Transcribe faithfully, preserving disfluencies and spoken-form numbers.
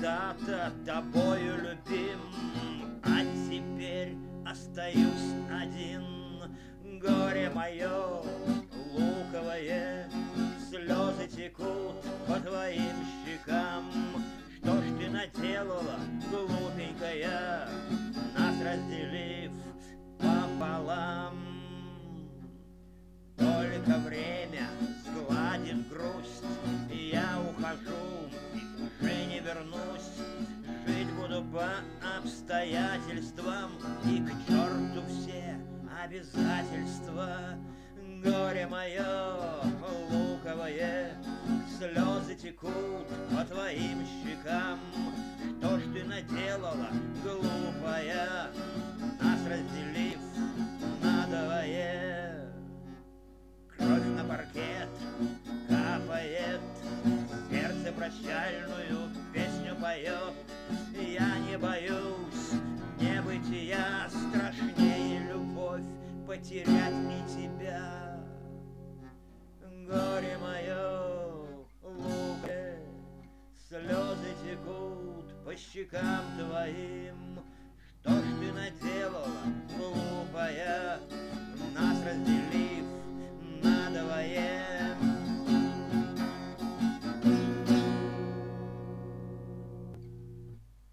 когда-то тобою любим, а теперь остаюсь один. Горе мое луковое, слезы текут по твоим щекам. Что ж ты наделала, глупенькая, нас разделив пополам? Только время сгладит грусть, и я ухожу, и уже не вернусь. Жить буду по обстоятельствам, и к черту все обязательства. Горе мое луковое, слезы текут по твоим щекам. Что ж ты наделала, глупая, нас разделив надвое? Кровь на паркет капает, сердце прощальную песню поет. Я не боюсь небытия, страшнее любовь потерять и тебя. Горе мое луковое, слезы текут по щекам твоим.